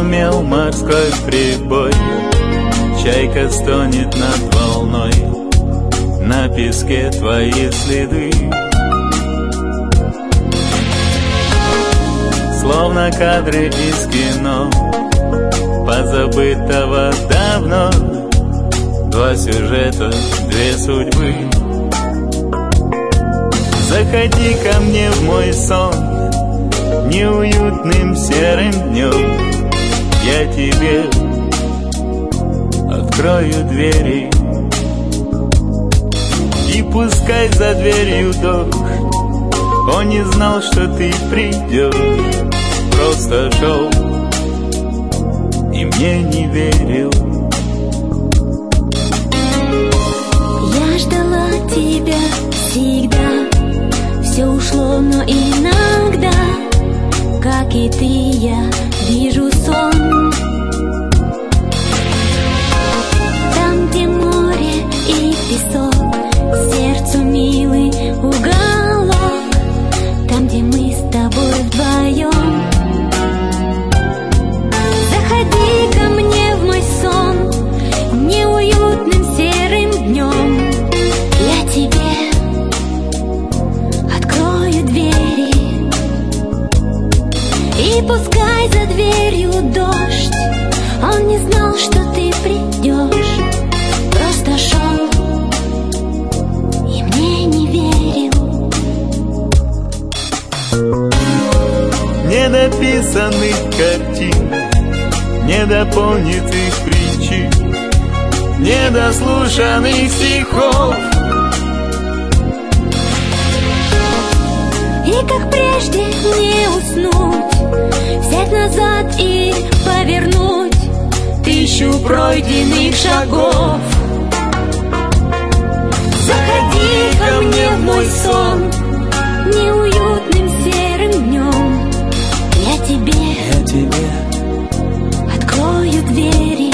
шумел морской прибой, чайка стонет над волной, на песке твои следы. Словно кадры из кино, позабытого давно, два сюжета, две судьбы. Заходи ко мне в мой сон неуютным серым днем, я тебе открою двери. И пускай за дверью дождь, он не знал, что ты придешь, просто шел и мне не верил. Я ждала тебя всегда, все ушло, но иногда, как и ты, я вижу сон. Там, где море и песок, сердцу милый уголок, там, где мы с тобой вдвоем. Заходи ко мне в мой сон неуютным серым днем, я тебе открою двери. И пускай за дверью дождь, он не знал, что ты придешь, просто шел и мне не верил. Недописанных картин, недопонятых причин, недослушанных стихов. И как прежде не уснуть, взять назад и повернуть тысячу пройденных шагов. Заходи ко мне в мой сон неуютным серым днем, я тебе открою двери.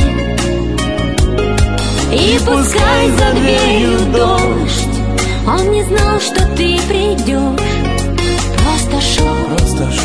И пускай за дверью дождь, он не знал, что ты придешь, просто шел